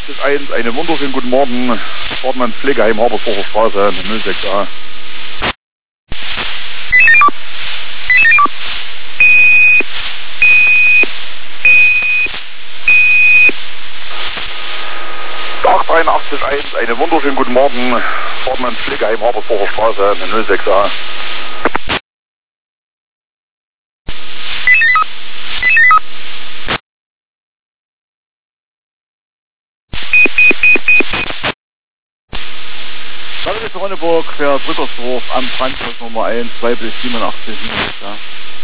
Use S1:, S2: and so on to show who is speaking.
S1: 881, einen wunderschönen guten Morgen. Ordnung Pflegeheim, Habersdorfer Straße, 06a. Einen wunderschönen guten Morgen. Ordnung Pflegeheim, Habersdorfer Straße, 06a. Ronneburg, Vers Rückersdorf am Franzhaus Nummer 1, 2 bis 87. Ja.